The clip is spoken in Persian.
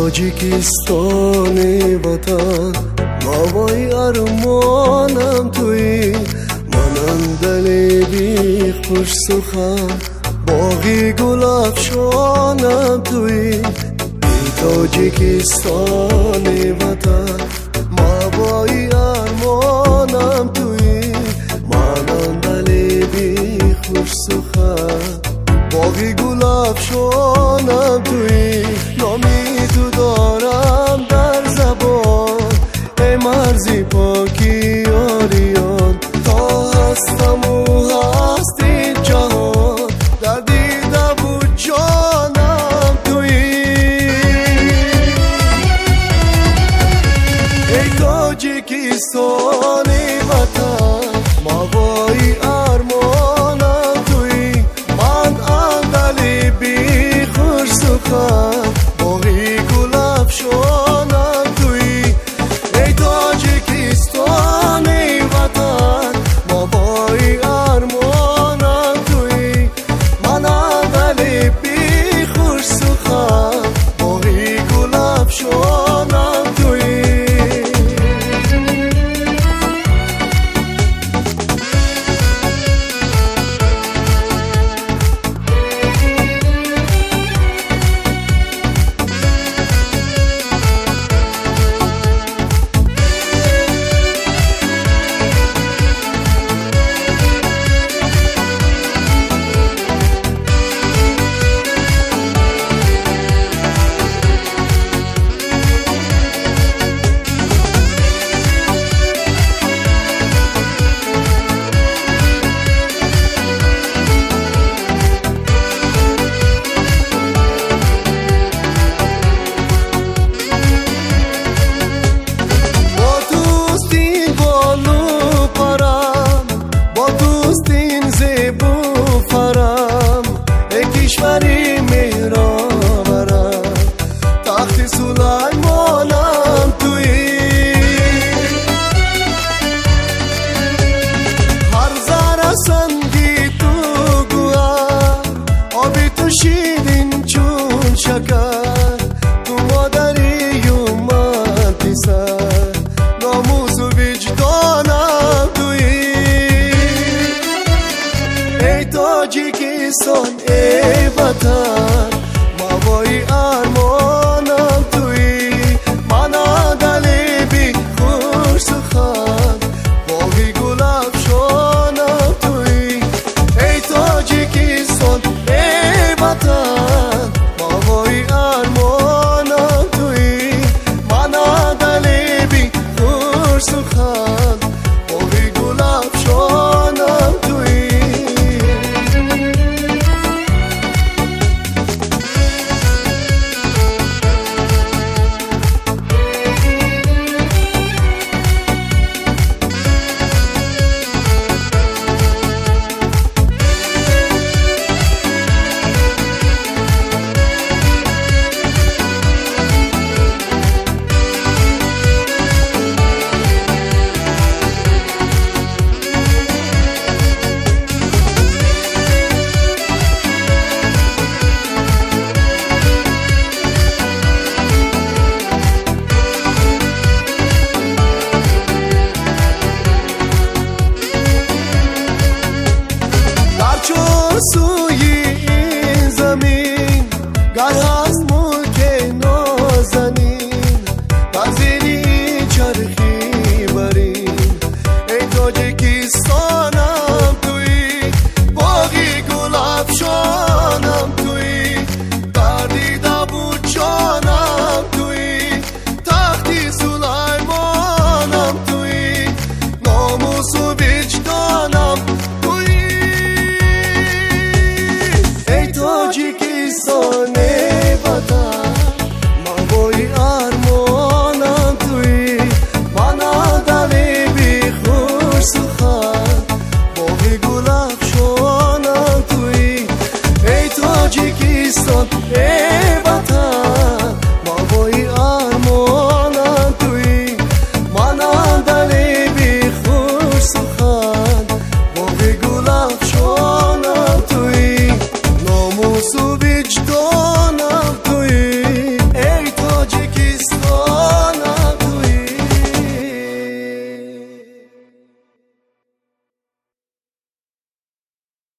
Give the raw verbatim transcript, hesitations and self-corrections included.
تاجیکستان وطن نوای ارمانم توی منم دل بی خوش سخن باغی گل افشانم توی ای تاجیکستان وطن نوای ارمانم توی منم دل بی خوش سخن باغی گل افشانم توی نامی تو دارم در زبان ای مرزی پاکی آریان تا هستم و هستی جهان در دیده بود جانم توی ای تاجیکستانی وطن ماوای ارمانم توی من اندلی بی خوش سخن باغی گل افشانم توی ای تاجیکستانی وطن ماوای ارمانم توی من اندلی بی خوش سخن باغی گل افشانم توی کشوری مهرآورم تخت سلیمانم توی هر ذره سنگی تو گوهر آبی تو شیرین چون شکر تو مادری و من پسر ناموس و وجدانم توی ای تاجیکستان ای وطن